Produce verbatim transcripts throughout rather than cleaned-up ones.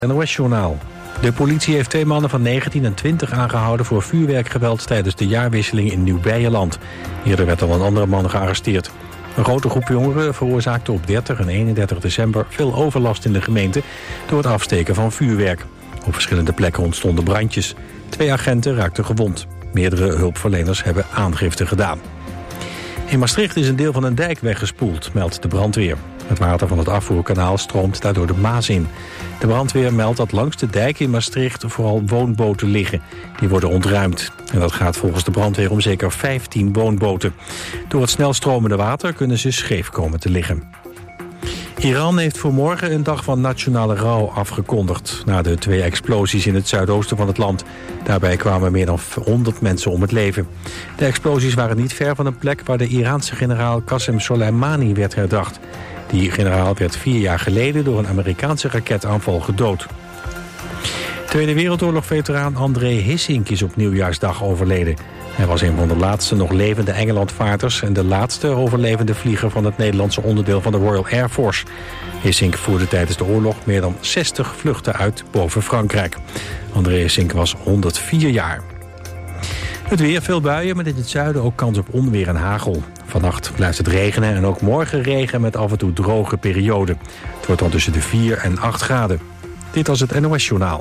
N O S-journaal. De politie heeft twee mannen van negentien en twintig aangehouden voor vuurwerkgeweld tijdens de jaarwisseling in Nieuw-Beierland. Eerder werd al een andere man gearresteerd. Een grote groep jongeren veroorzaakte op dertig en eenendertig december veel overlast in de gemeente door het afsteken van vuurwerk. Op verschillende plekken ontstonden brandjes. Twee agenten raakten gewond. Meerdere hulpverleners hebben aangifte gedaan. In Maastricht is een deel van een dijk weggespoeld, meldt de brandweer. Het water van het afvoerkanaal stroomt daardoor de Maas in. De brandweer meldt dat langs de dijk in Maastricht vooral woonboten liggen. Die worden ontruimd. En dat gaat volgens de brandweer om zeker vijftien woonboten. Door het snel stromende water kunnen ze scheef komen te liggen. Iran heeft voor morgen een dag van nationale rouw afgekondigd na de twee explosies in het zuidoosten van het land. Daarbij kwamen meer dan honderd mensen om het leven. De explosies waren niet ver van een plek waar de Iraanse generaal Qasem Soleimani werd herdacht. Die generaal werd vier jaar geleden door een Amerikaanse raketaanval gedood. Tweede Wereldoorlog-veteraan André Hissink is op Nieuwjaarsdag overleden. Hij was een van de laatste nog levende Engelandvaarters en de laatste overlevende vlieger van het Nederlandse onderdeel van de Royal Air Force. Hissink voerde tijdens de oorlog meer dan zestig vluchten uit boven Frankrijk. André Hissink was honderdvier jaar. Het weer, veel buien, met in het zuiden ook kans op onweer en hagel. Vannacht blijft het regenen en ook morgen regen met af en toe droge perioden. Het wordt dan tussen de vier en acht graden. Dit was het N O S-journaal.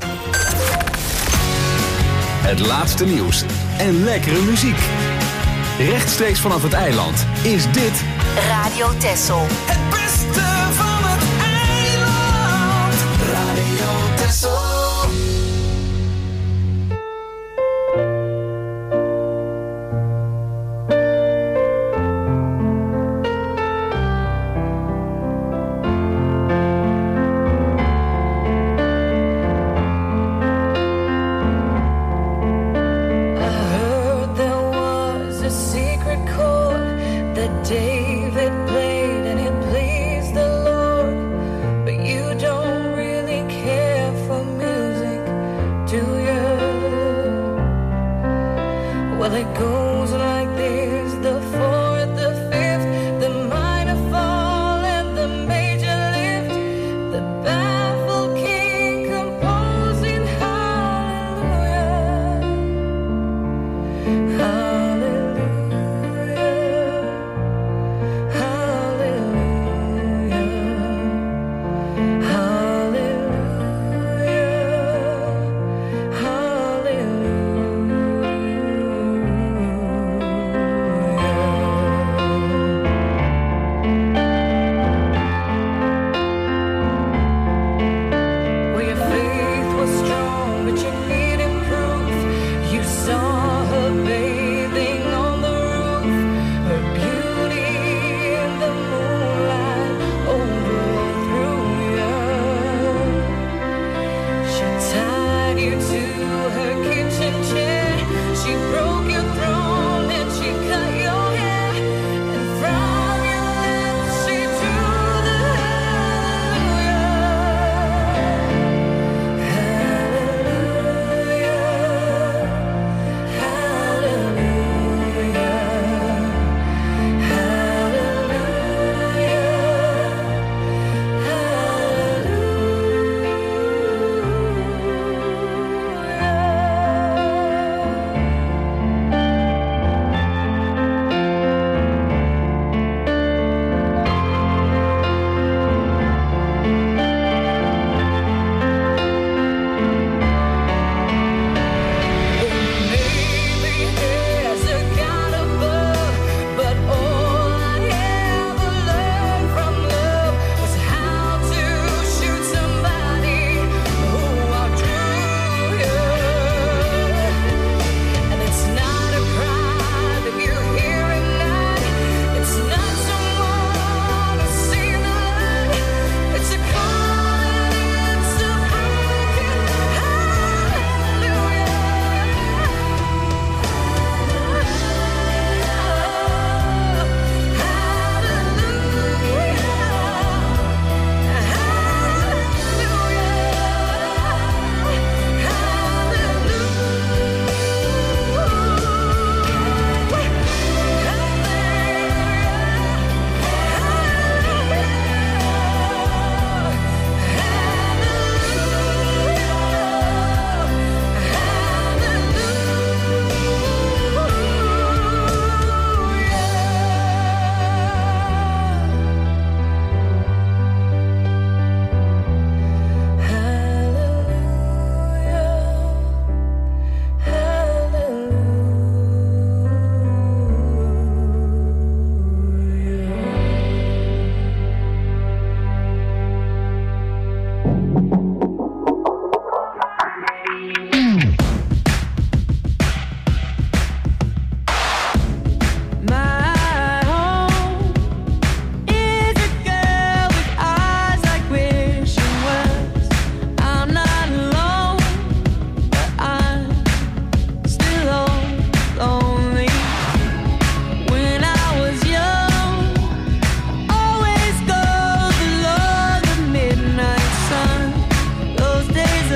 Het laatste nieuws en lekkere muziek. Rechtstreeks vanaf het eiland is dit Radio Texel. Het beste van het eiland. Radio Texel. David played and it pleased the Lord, but you don't really care for music, do you? Well, it goes like this: the fourth, the fifth, the minor fall and the major lift, the baffled king composing hallelujah, hallelujah.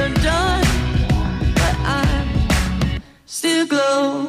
you're done, but I'm still glowing.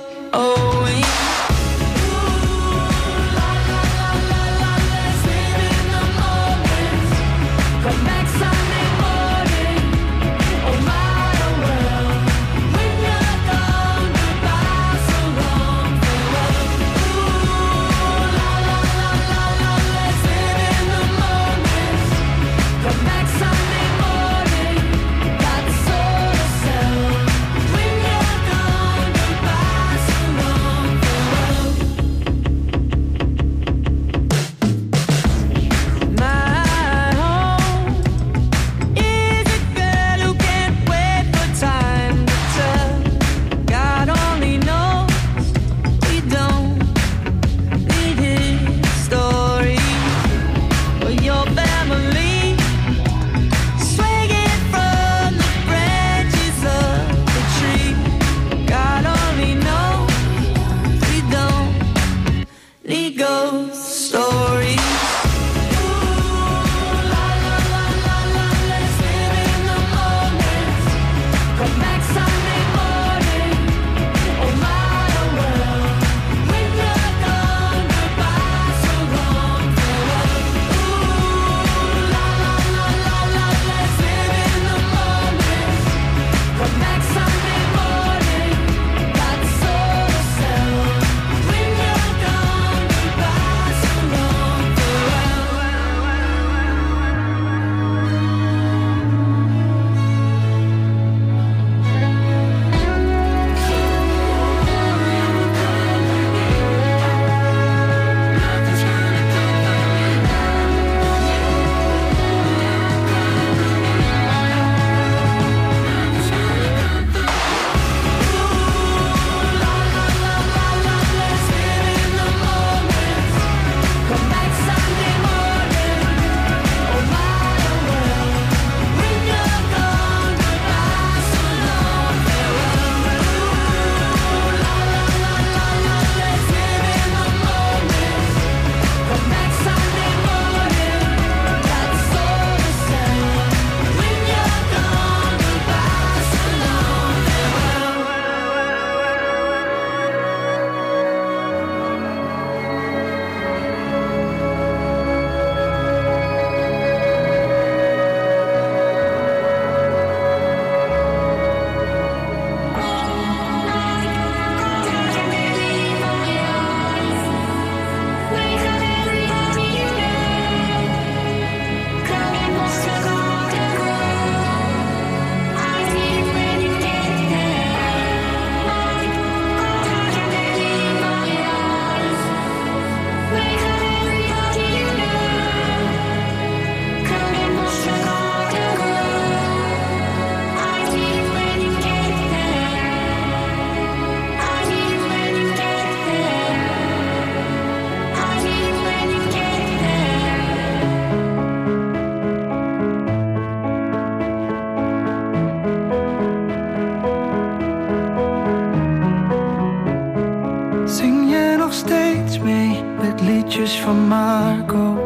Van Marco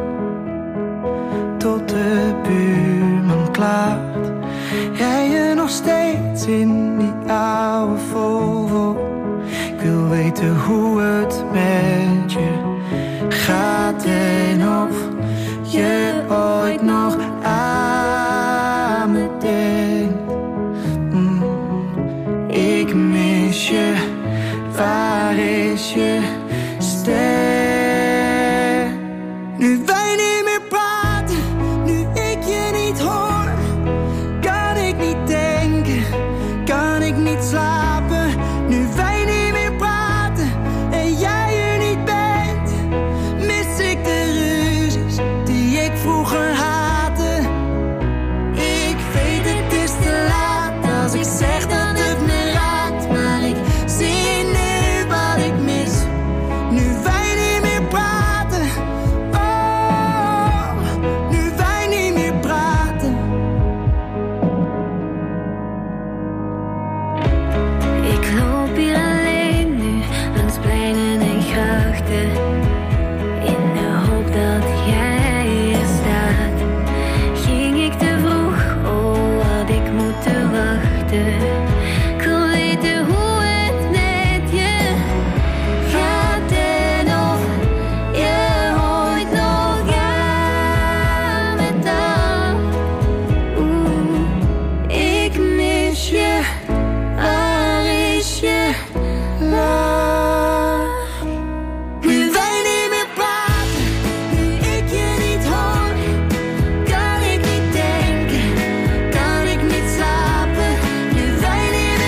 tot de buurman klaagt. Jij je nog steeds in die oude Volvo. Ik wil weten hoe het met je gaat en of je ooit nog aan me denkt. Mm, ik mis je, waar is je stem? Nu wij niet meer praten, nu ik je niet hoor, kan ik niet denken, kan ik niet slapen. Nu wij niet meer praten en jij er niet bent, mis ik de ruzies die ik vroeger had. wachten. Ik wil weten hoe het met je gaat en of je ooit nog aan me dacht. Oeh, ik mis je, waar is je lach? Nu wij niet meer praten, nu ik je niet hoor, kan ik niet denken, kan ik niet slapen. Nu wij niet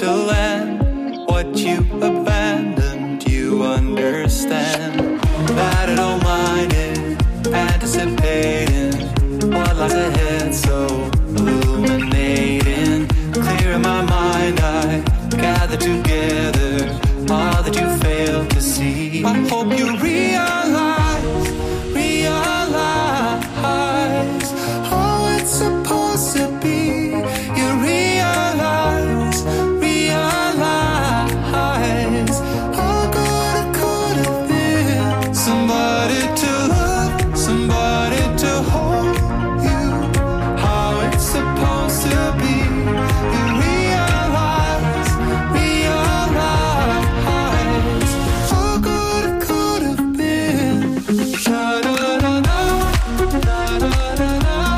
to land. What you abandoned, you understand. That I don't mind it, anticipating what lies ahead, so illuminating. Clear in my mind, I gather together all that you failed to see. I hope you realize, realize how it's supposed to be. You realize, realize how good it could have been. Somebody to love, somebody to hold you. How it's supposed to be. You realize, realize how good it could have been. Sha-da-da-da, da-da-da-da,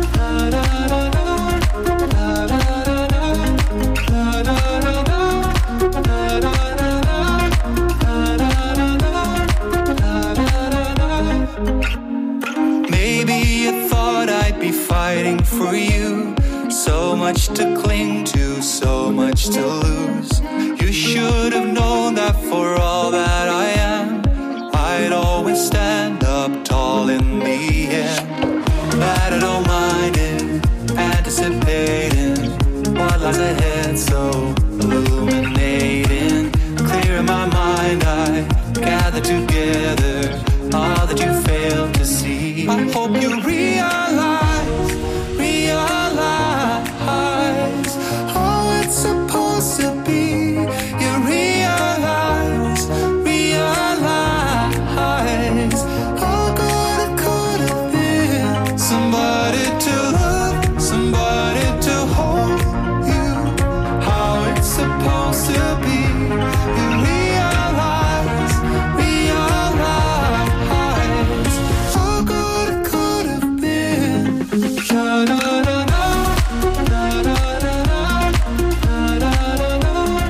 maybe you thought I'd be fighting for you. So much to cling to, so much to lose. You should have known that for all that I am, I'd always stand up tall in the end. That I don't mind it, anticipating what lies ahead, so illuminating. Clear in my mind, I gather together all that you failed to see. I hope you realize, realize how it's supposed to be. You realize, realize how good it could have been. Somebody to love, somebody to hold you. How it's supposed to be. You realize, realize how good it could have been. Sha-da-da-da, da-da-da-da, da-da-da-da,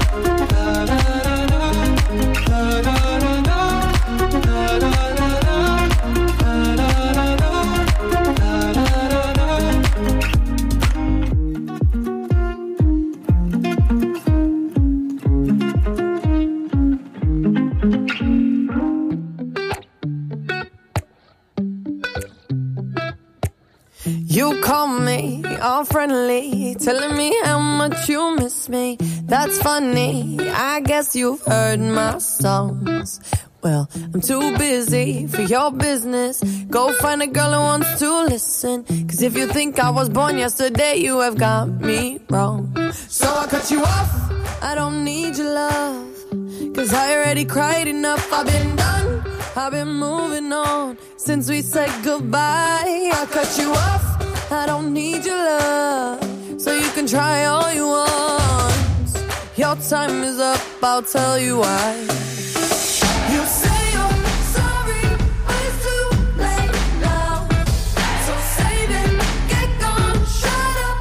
You call me all friendly, telling me how much you miss me. That's funny, I guess you've heard my songs. Well, I'm too busy for your business. Go find a girl who wants to listen. Cause if you think I was born yesterday, you have got me wrong. So I cut you off, I don't need your love. Cause I already cried enough, I've been done, I've been moving on since we said goodbye. I cut you off, I don't need your love. So you can try all you want. Your time is up, I'll tell you why. You say you're sorry, but it's too late now. So save it, get gone, shut up.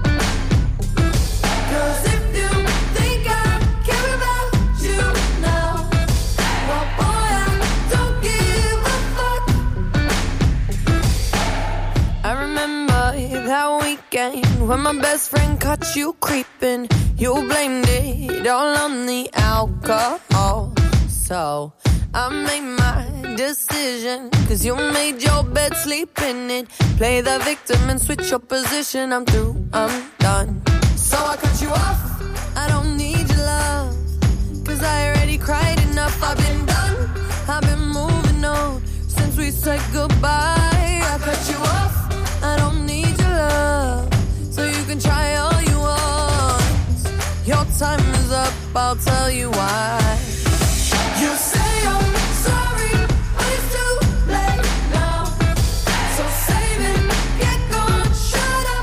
Cause if you think I care about you now, well boy, I don't give a fuck. I remember that weekend when my best friend caught you creeping. You blamed it all on the alcohol. So I made my decision, cause you made your bed, sleep in it. Play the victim and switch your position. I'm through, I'm done. So I cut you off, I don't need your love. Cause I already cried enough, I've been done, I've been moving on since we said goodbye. I cut you off, I don't need your love. So you can try all you want. Your time is up, I'll tell you why. You say you're sorry, but it's too late now. So save it, get gone, shut up.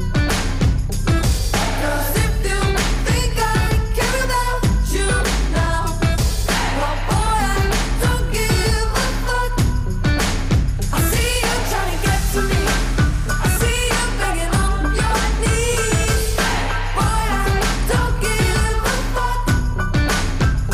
Cause if you think I care about you now, well boy, I don't give a fuck. I see you trying to get to me, I see you begging on your knees. Boy, I don't give a fuck.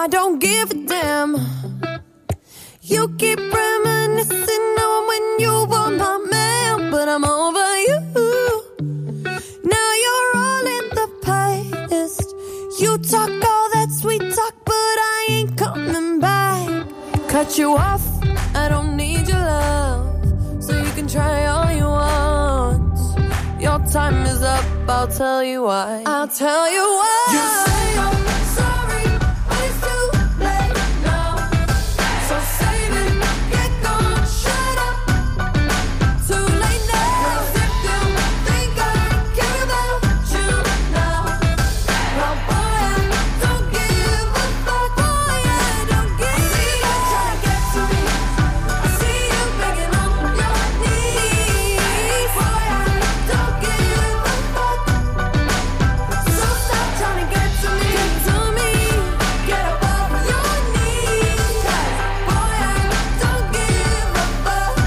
I don't give a damn. You keep reminiscing on when you were my man, but I'm over you. Now you're all in the past. You talk all that sweet talk, but I ain't coming back. Cut you off, I don't need your love, so you can try all you want. Your time is up, I'll tell you why. I'll tell you why. You say I'm sorry, but it's too late now. So save it, get gone, shut up. Too late now. 'Cause if you think I care about you now, well, boy, I don't give a fuck. Boy, I don't give a fuck. Try to get to me. I see you begging on your knees. Boy, I don't give a fuck. So stop trying to get to me. Get to me. Get above your knees. 'Cause boy, I don't give a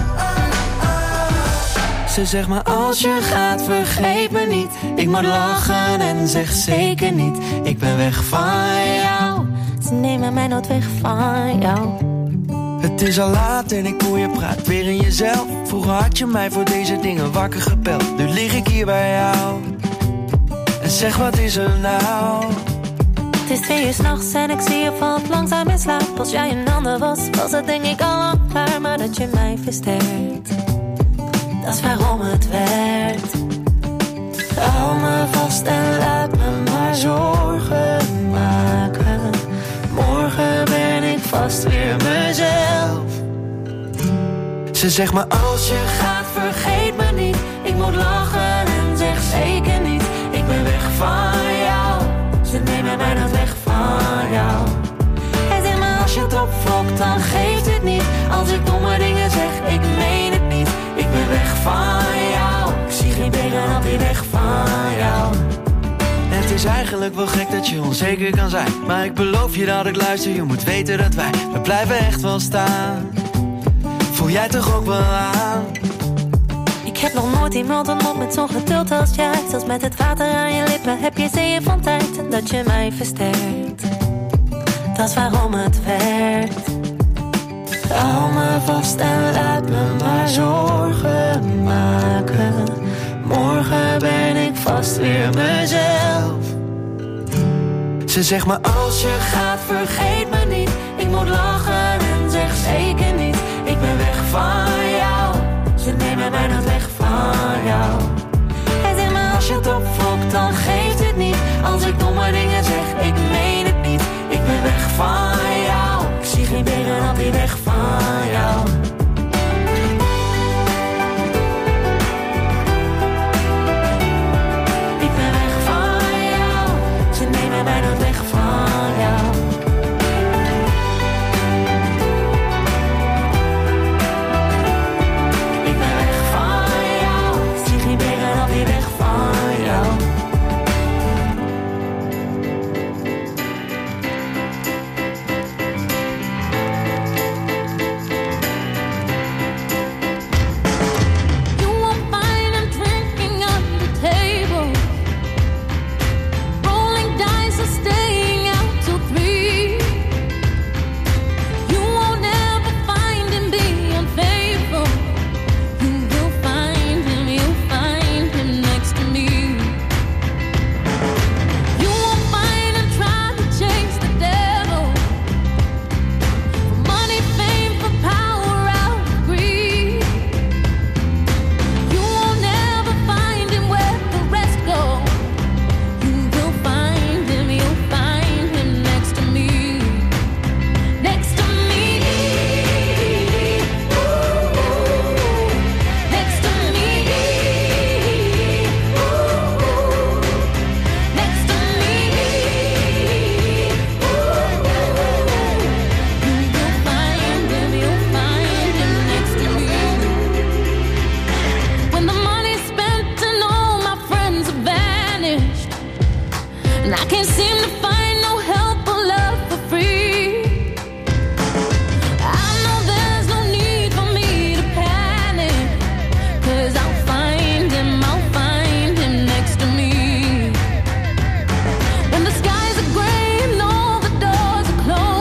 fuck. Ze zegt maar als je gaat vergeet me niet. Ik moet lachen en zeg zeker niet. Ik ben weg van jou. Ze nemen mij nooit weg van jou. Het is al laat en ik hoor je praat weer in jezelf. Vroeger had je mij voor deze dingen wakker gebeld. Nu lig ik hier bij jou. En zeg wat is er nou? Het is twee uur 's nachts en ik zie je valt langzaam in slaap. Als jij een ander was, was het denk ik al lang klaar. Maar dat je mij versterkt, dat is waarom het werkt. Hou me vast en laat me maar zorgen maken. Morgen ben ik vast weer mezelf. Ze zegt maar als je gaat Vergeet me niet, ik moet lachen en zeg zeker niet. Ik ben weg van jou, ze nemen mij nooit weg van jou. En zeg maar als je het opfokt, dan geeft het niet. Als ik domme dingen zeg, ik meen het niet. Ik ben weg van jou, ik zie geen benen op die weg van jou. Het is eigenlijk wel gek dat je onzeker kan zijn. Maar ik beloof je dat ik luister, je moet weten dat wij We blijven echt wel staan. Voel jij toch ook wel aan? Ik heb nog nooit iemand ontmoet met zo'n geduld als jij. Zelfs met het water aan je lippen heb je zeeën van tijd. En dat je mij versterkt, dat is waarom het werkt. Hou me vast en laat me maar zorgen maken. Morgen ben ik vast weer mezelf. Ze zegt maar als je gaat Vergeet me niet, ik moet lachen en zeg zeker niet. Ik ben weg van jou, ze nemen mij nooit weg van jou. En zeg maar als je het opfokt, dan geeft het niet. Als ik domme dingen zeg, ik meen het niet. Ik ben weg van jou, ik zie geen benen op die weg van jou. Ik ben weg van jou, ze nemen mij nooit weg van jou. Ik ben weg van jou, zie geen benen op die weg van jou. Close.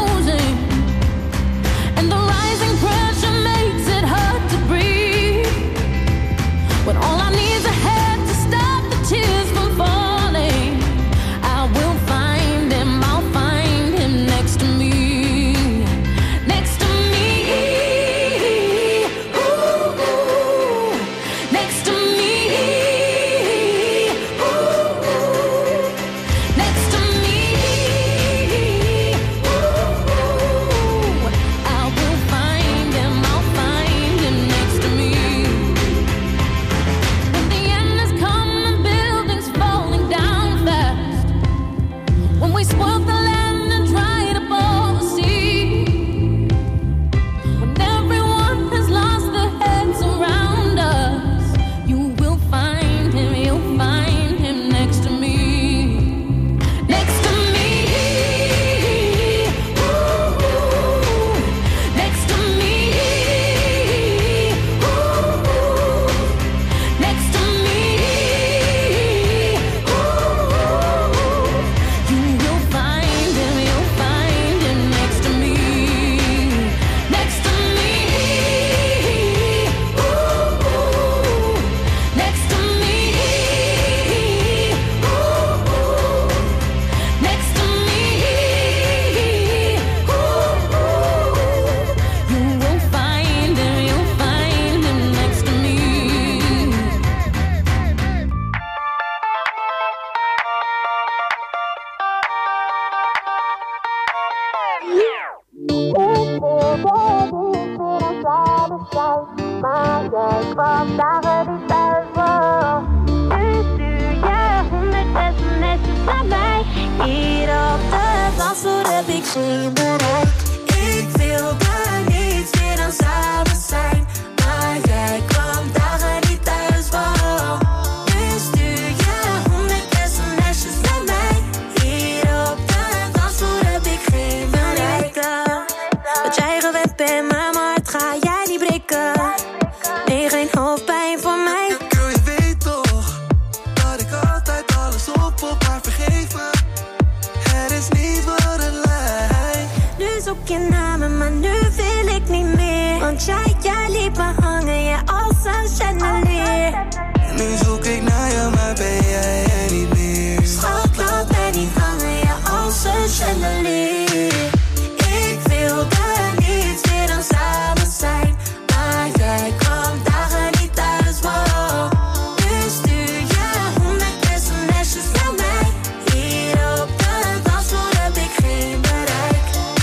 geen bereik. Ik wilde niets meer dan samen zijn, maar jij kwam dagen niet thuis, waarom? Nu stuur je honderd sms'jes naar mij. Hier op de dansvloer heb ik geen bereik. Wat jij gewend bent, maar mijn hart ga jij niet breken. Nee, geen hoofdpijn voor mij. Girl, je weet toch dat ik altijd alles op op haar vergeef me. Het is niet wat het lijkt. Nu zoek je naar me, maar nu wil ik niet meer. Want jij, jij liet me hangen, ja, als een chandelier. Nu zoek ik naar je, maar ben jij er niet meer. Schat, laat mij niet hangen, ja, als een chandelier. Ik wilde niets meer dan samen zijn, maar jij kwam dagen niet thuis, waarom? Nu stuur je honderd sms'jes naar mij. Hier op de dansvloer heb ik geen bereik.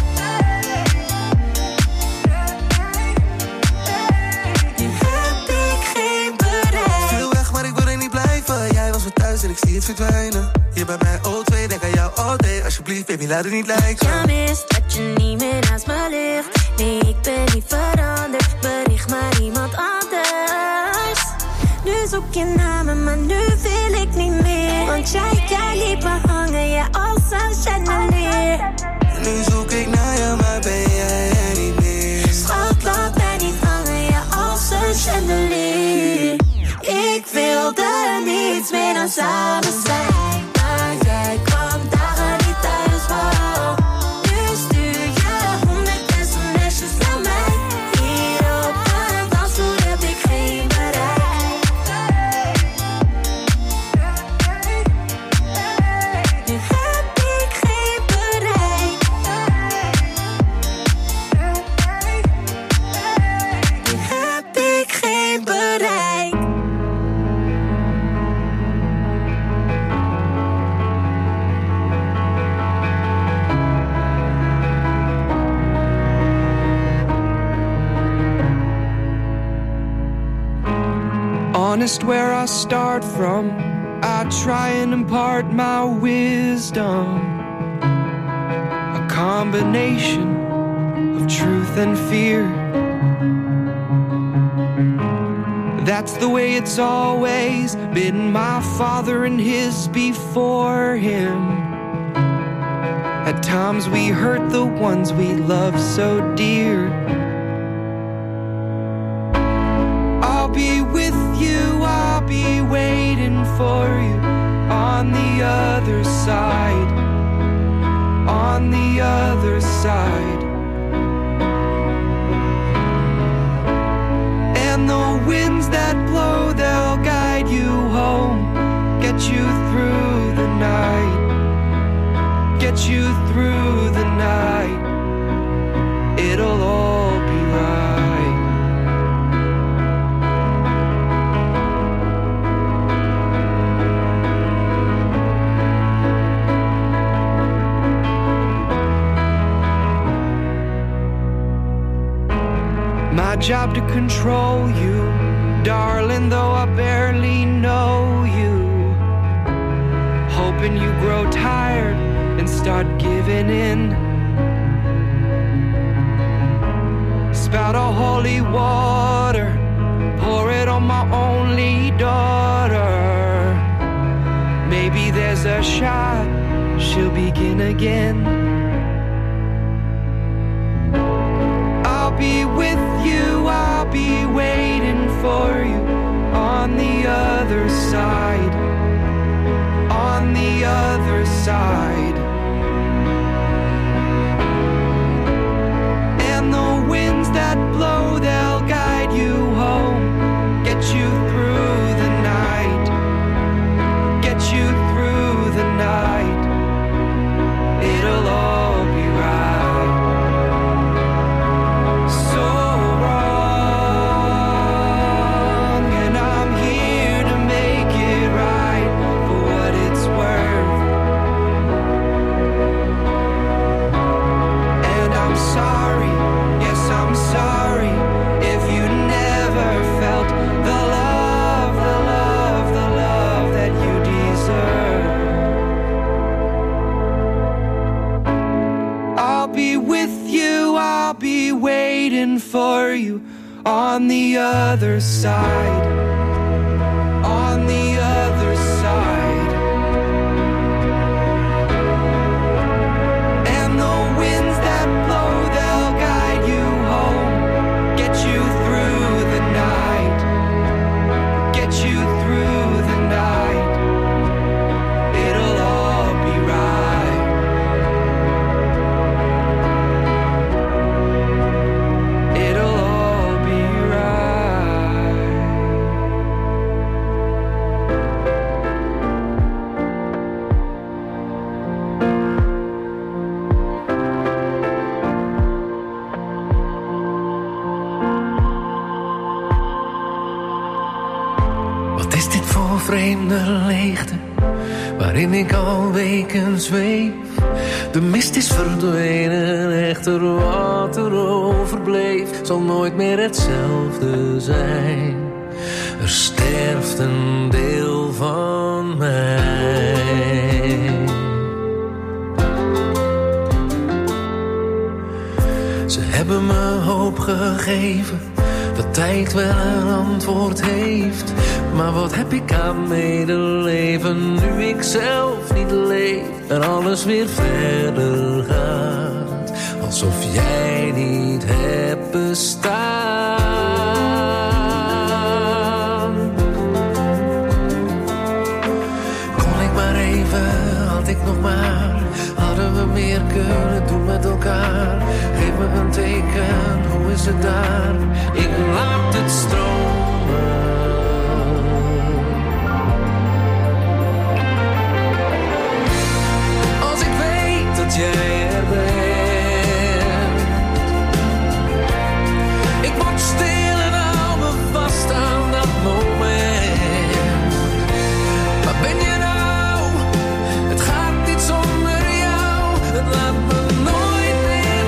Nu heb ik geen bereik. Veel weg, maar ik wil er niet blijven. Jij was weer thuis en ik zie het verdwijnen. Hier bij mij O twee, denk aan jou all day. Alsjeblieft, baby, laat het niet lijken. Ja, mis dat je niet meer naast me ligt. Nee, ik ben niet veranderd. Bericht maar iemand anders. Nu zoek je naar me, maar nu wil ik niet meer. Want jij, jij liet me hangen, ja, als een chandelier. Nu zoek ik naar je, maar ben jij er niet meer. Schat, laat mij niet hangen, ja, als een chandelier. Ik wilde niets meer dan samen zijn, maar jij kwam dagen niet thuis, waarom? Nu stuur je honderd sms'jes naar mij. Hier op de dansvloer heb ik geen bereik. Nu heb ik geen bereik. Nu heb ik geen bereik. Honest where I start from, I try and impart my wisdom. A combination of truth and fear. That's the way it's always been, my father and his before him. At times we hurt the ones we love so dear. I'll be with you, I'll be waiting for you on the other side, on the other side. And the winds that blow, they'll guide you home, get you through the night, get you through the night. It'll all be right. My job to control you, darling, though I barely know you. Hoping you grow tired and start giving in. Spout a holy water, pour it on my only daughter. Maybe there's a shot, she'll begin again. I'll be with you, I'll be waiting for you on the other side, on the other side. And the winds that blow, they'll guide you home, get you through the night, get you through the night. It'll all be right. So run waiting for you on the other side. On the other side. And the winds that blow, they'll guide you home, get you through the night, get you through the night. It'll all be right. It'll all be right. Wat is dit voor vreemde leegte, waarin ik al weken zweef? De mist is verdwenen, echter wat er overbleef zal nooit meer hetzelfde zijn. Er sterft een deel van mij. Ze hebben me hoop gegeven, dat tijd wel een antwoord heeft. Maar wat heb ik aan medeleven, nu ik zelf niet leef en alles weer verder gaat, alsof jij niet hebt bestaan. Kon ik maar even, had ik nog maar, hadden we meer kunnen doen met elkaar. Geef me een teken, hoe is het daar? Ik laat het stromen. Dat jij er bent. Ik word stil en hou me vast aan dat moment. Waar ben je nou? Het gaat niet zonder jou. Het laat me nooit meer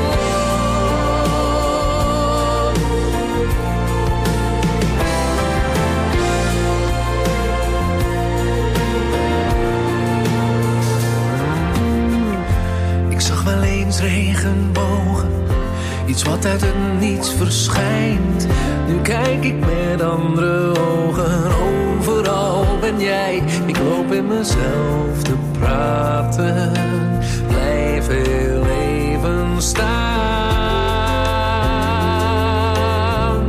regenbogen, iets wat uit het niets verschijnt. Nu kijk ik met andere ogen, overal ben jij. Ik loop in mezelf te praten, blijf heel even staan.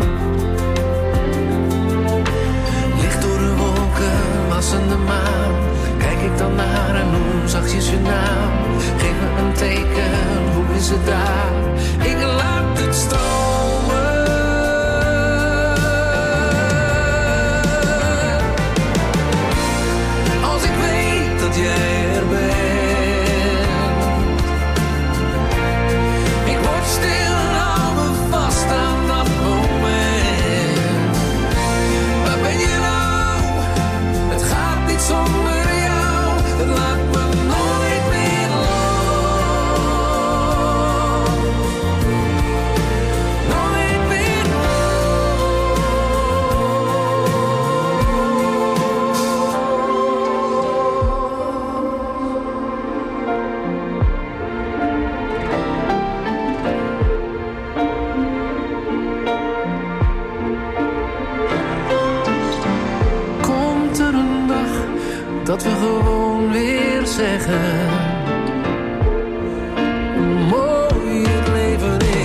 Licht door de wolken, wassende maan, kijk ik dan naar en noem zachtjes je naam. Geef me een teken, hoe is het daar? Ik laat het stromen. Als ik weet dat jij er bent. Ik word stil en hou me vast aan dat moment. Waar ben je nou? Het gaat niet zonder jou. Het laat me nooit meer los. Dat we gewoon weer zeggen hoe mooi het leven is.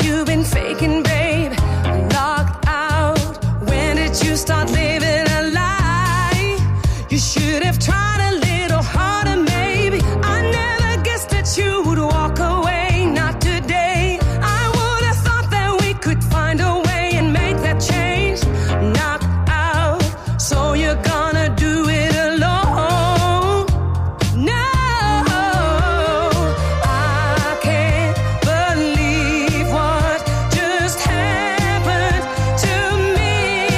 you've been faking, babe. Locked out. When did you start living a lie? You should have tried a little harder, maybe. I never guessed that you would walk away. Not today. I would have thought that we could find a way and make that change. Knocked out. So you're gonna do it alone. No, I can't believe what just happened to me.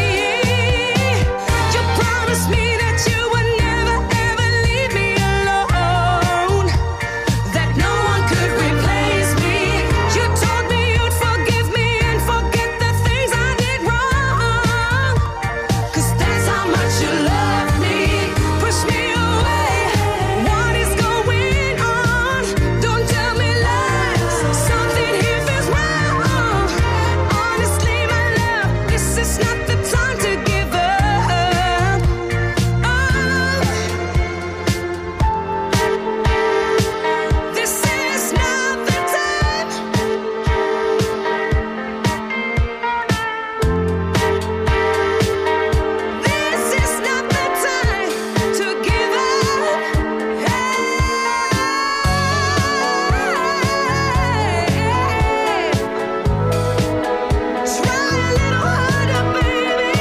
You promised me that you would never ever leave me alone, that no one could replace me. You told me you'd forgive me and forget the things I did wrong. 'Cause that's how much you love me. Push me away. What is going on? Don't tell me lies. Something here feels wrong. Honestly, my love, this is not the time to give up. Oh, this is not the time. This is not the time to give up. Hey. Try a little harder, baby.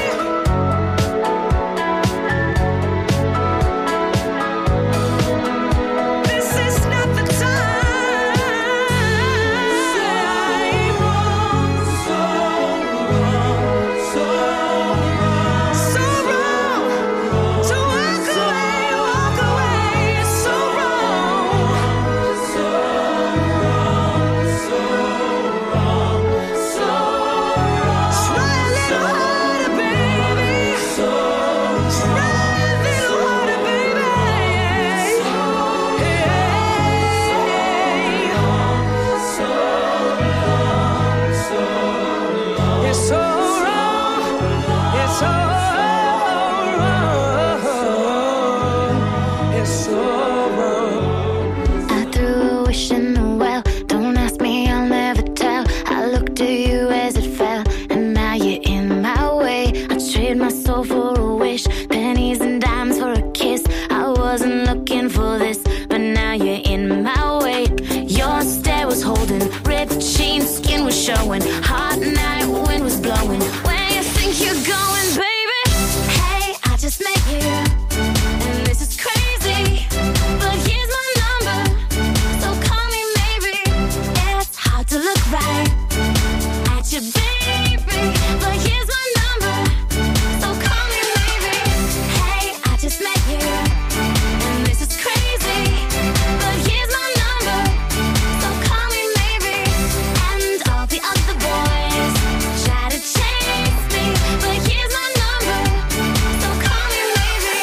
This is not the time. I'm wrong, so wrong, so wrong, so wrong. To walk away, walk away, it's so wrong, so wrong, so wrong, so wrong. Try a little harder, baby. So try a little harder, baby. Hey, so it's so wrong, it's so wrong, it's so wrong. I threw a wish in the well. Don't ask me, I'll never tell. I looked to you as it fell, and now you're in my way. I trade my soul for a wish, pennies and dimes for a kiss. I wasn't looking for this, but now you're in my way. Your stare was holding, ripped jeans, skin was showing. Hot night, wind was blowing. Where you think you're going, baby? Hey, I just met you, and this is crazy. But here's my number, so call me maybe. It's hard to look right at you, baby. But here's my number, so call me maybe. Hey, I just met you, and this is crazy. But here's my number, so call me maybe. And all the other boys try to chase me, but here's my number, so call me maybe.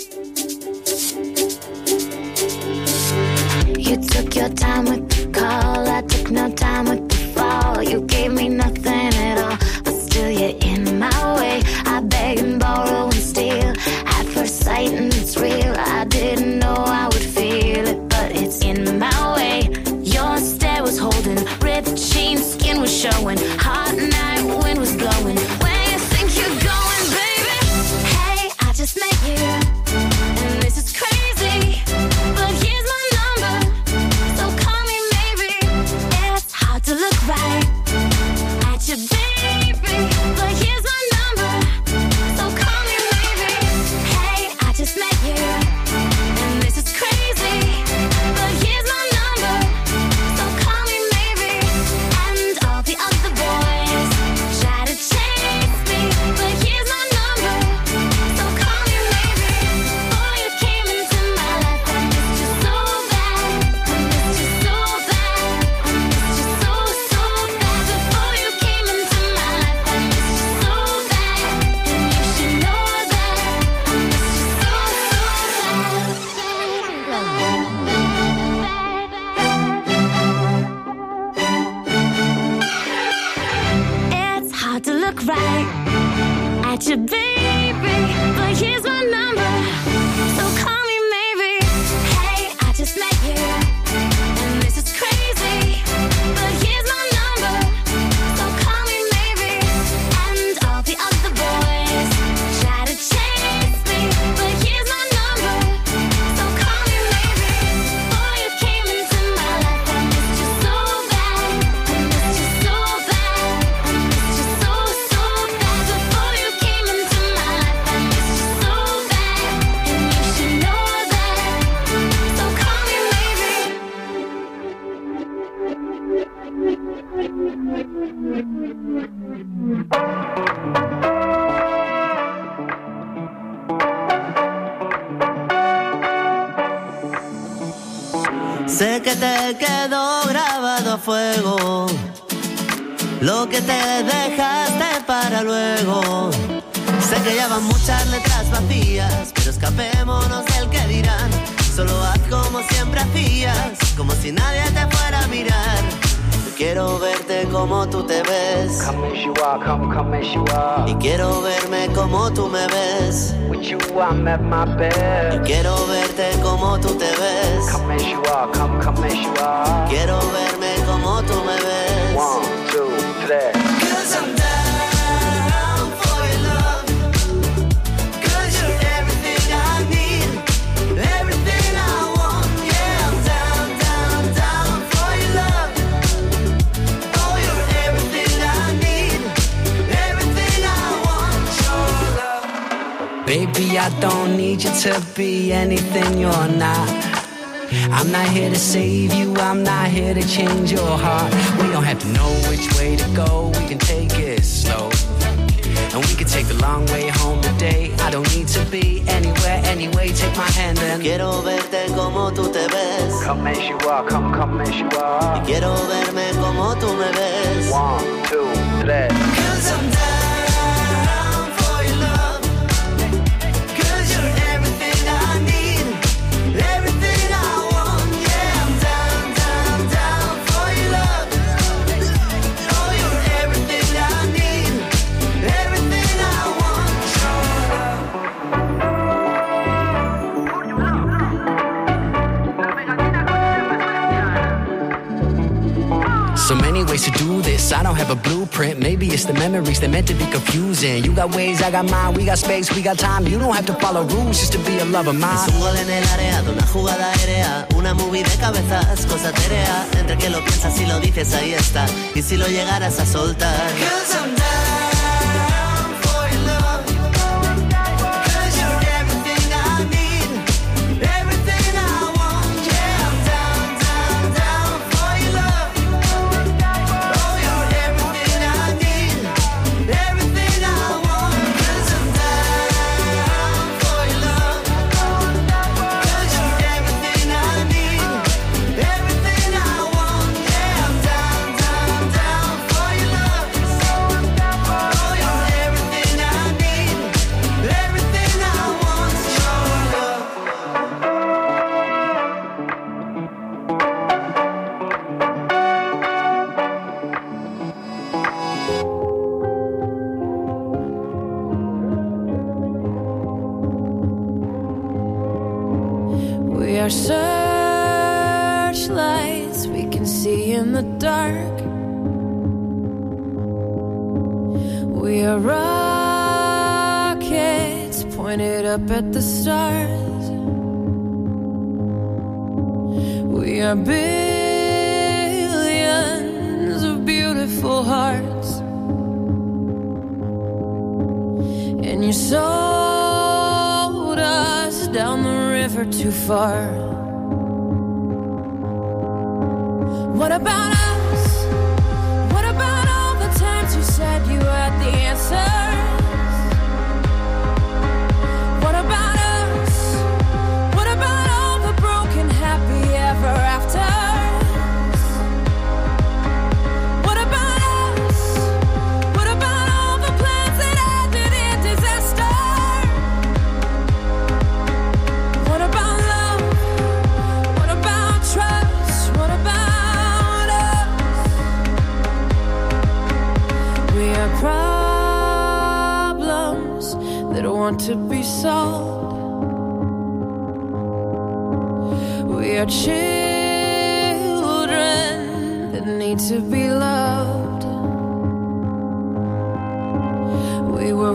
You took your time with the call, I took no time with the fall. You gave me nothing at all, but still you're in my way. I beg and borrow and steal at first sight, and it's real. I didn't know I would feel it, but it's in my way. Your stare was holding, ripped jeans, skin was showing. Hot night, wind was blowing. Where you think you're going, baby? Hey, I just met you, and this is crazy. But here's my number, so call me maybe. It's hard to look right at you, baby. But here's my number, so call me maybe. Hey, I just met you, and this is crazy. But here's my number, so call me maybe. And all the other boys try to chase me, but here's my number, so call me maybe. Before you came into my life, I missed you so bad. I missed you so bad. I missed you so, so bad. Before you came into my life, I missed you so bad. And you should know that I missed you so, so bad. It's hard to look right at you, baby. But here's my number, so call me maybe. Hey, I just met you, and this is crazy. But here's my number, Sé que te quedó grabado a fuego lo que te dejaste para luego. Sé que ya van muchas letras vacías, pero escapémonos del que dirán. Solo haz como siempre hacías, como si nadie te fuera a mirar. Yo quiero verte como tú te ves. Come as you are, come, come as you are. Y quiero verme como tú me ves. With you I'm at my best. Yo quiero verte como tú te ves. Come as you are, come, come as you are. Quiero verme como tú me ves. One, two, three. 'Cause I'm down for your love. 'Cause you're everything I need, everything I want. Yeah, I'm down, down, down for your love. Oh, you're everything I need, everything I want. Your love. Baby, I don't need you to be anything you're not. I'm not here to save you, I'm not here to change your heart. We don't have to know which way to go, we can take it slow. And we can take the long way home today. I don't need to be anywhere, anyway, take my hand and quiero verte como tú te ves. Come as you are, come, come as you are. Y quiero verme como tú me ves. One, two, three. 'Cause I'm down for your love. 'Cause you're everything I need, everything I want. Yeah, I'm down, down, down for your love. Oh, you're everything I need, everything I want. so many ways to do this, I don't have a blueprint. Maybe it's the memories, they're meant to be confusing. You got ways, I got mine, we got space, we got time. You don't have to follow rules just to be a lover of mine. Es un gol en el área, de una jugada aérea, una movie de cabezas, cosa terea. Entre que lo piensas y lo dices, ahí está. Y si lo llegaras a soltar. 'Cause I'm down for your love. 'Cause you're everything I need, everything I want. Yeah, I'm down, down, down for your love. Oh, you're everything I need, everything I want. 'Cause I'm down for your love. 'Cause you're everything I need, everything I want. Yeah, I'm down, down, down for your love. Oh, you're everything I need, everything I want. Your love. We are searchlights we can see in the dark. We are rockets pointed up at the stars. We are billions of beautiful hearts. And you sold us down the river too far. What about us? What about all the times you said you had the answers? What about us? What about all the broken happy ever afters? What about us? What about all the plans that ended in disaster? What about love? What about trust? What about us? We are problems that want to be solved. We are children that need to be loved. We were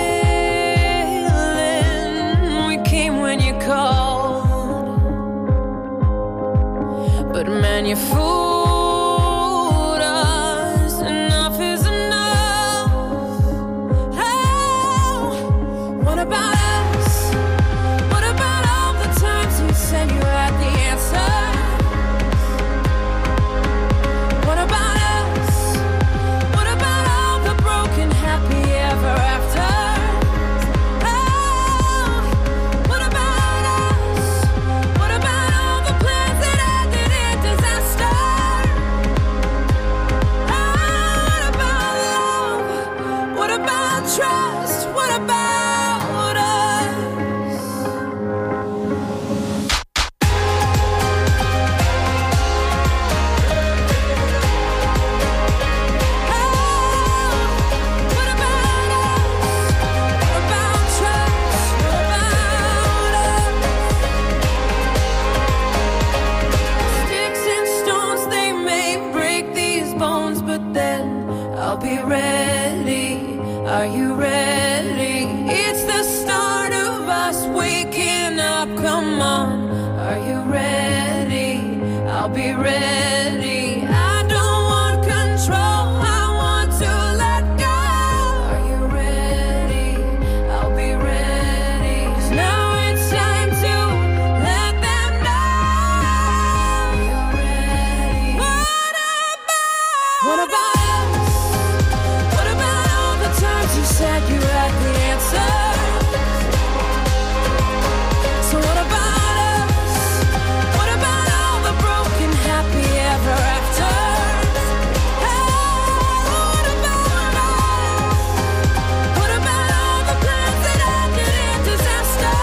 willing, we came when you called. But man, you fooled us. Enough is enough. Oh, what about us? What about all the times you said you had the answer? What about us? again. I'll be ready. Are you ready? It's the start of us waking up. Come on. Are you ready? I'll be ready. I don't want control. I want to let go. Are you ready? I'll be ready. 'Cause now it's time to let them know you're ready. What about? What about us? What about all the times you said you had the answer? So what about us? What about all the broken happy ever after? What about us? What about all the plans that ended in disaster?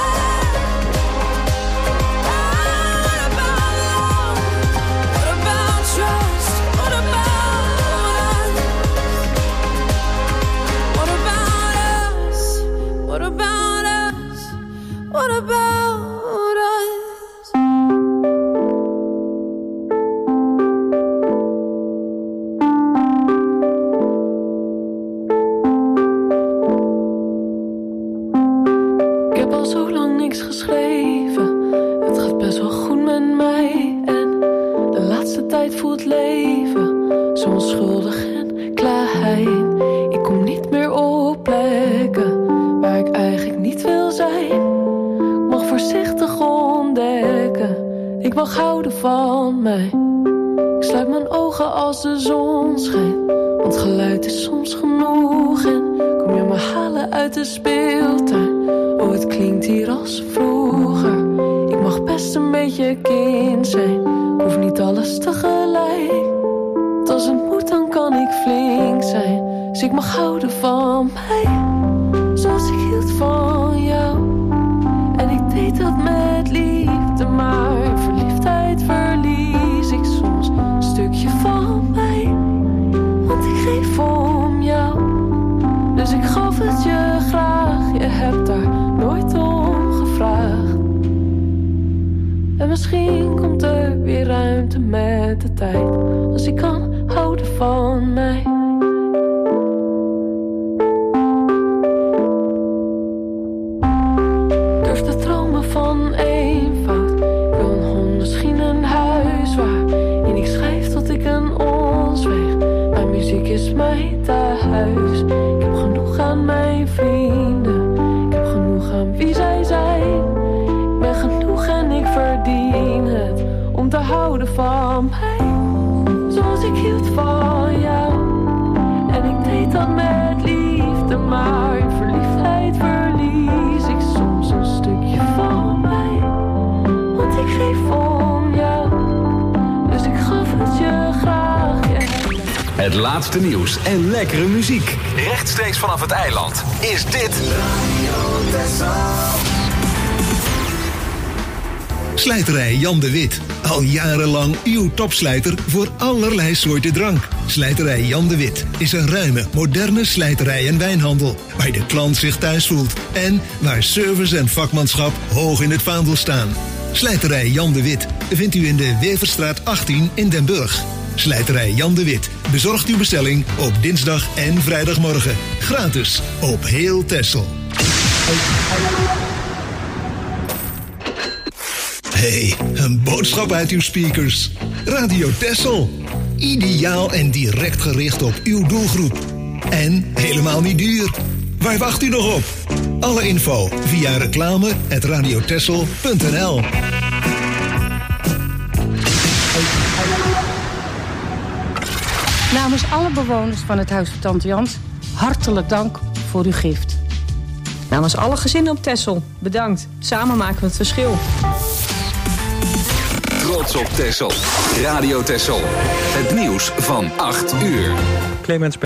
What about love? What about trust? What about us? What about us? What about us? What about us? Ik heb al zo lang niks geschreven. Het gaat best wel goed met mij. En de laatste tijd voelt leven zo onschuldig en klein. Ik kom niet meer op plekken waar ik eigenlijk niet wil zijn. Ik mag voorzichtig ontdekken. Ik mag houden van mij. Ik sluit mijn ogen als de zon schijnt. Want geluid is soms genoeg. En kom je me halen uit de speeltuin. Oh, het klinkt hier als vroeger. Ik mag best een beetje kind zijn. Ik hoef niet alles tegelijk. Want als het moet, dan kan ik flink zijn. Dus ik mag houden van mij. Zoals ik hield van jou. En ik deed dat met liefde. Maar in verliefdheid verlies ik soms een stukje van mij. Want ik geef om jou. Dus ik gaf het je graag. Je hebt daar nooit om gevraagd. En misschien komt er weer ruimte met de tijd. Als ik kan houden van mij. Durf te dromen van eenvoud. Ik wil een hond, misschien een huis waarin ik schrijf tot ik een ons weeg. Mijn muziek is mijn thuis. Ik heb genoeg aan mijn vrienden. Ik heb genoeg aan wie zij zijn. Ik ben genoeg en ik verdien het om te houden van mij. Zoals ik hield van jou. En ik deed dat met liefde. Maar in verliefdheid verlies ik soms een stukje van mij. Want ik geef om jou. Dus ik gaf het je graag. Yeah. Het laatste nieuws en lekkere muziek. Rechtstreeks vanaf het eiland is dit Radio Texel. Slijterij Jan de Wit. Al jarenlang uw topslijter voor allerlei soorten drank. Slijterij Jan de Wit is een ruime, moderne slijterij en wijnhandel. Waar de klant zich thuis voelt. En waar service en vakmanschap hoog in het vaandel staan. Slijterij Jan de Wit vindt u in de Weverstraat achttien in Den Burg. Slijterij Jan de Wit bezorgt uw bestelling op dinsdag en vrijdagmorgen. Gratis op heel Texel. Hey, een boodschap uit uw speakers. Radio Texel. Ideaal en direct gericht op uw doelgroep. En helemaal niet duur. Waar wacht u nog op? Alle info via reclame at radiotexel punt n l. Namens alle bewoners van het Huis van Tante Jans, hartelijk dank voor uw gift. Namens alle gezinnen op Texel, bedankt. Samen maken we het verschil. Trots op Texel. Radio Texel. Het nieuws van acht uur. Clemens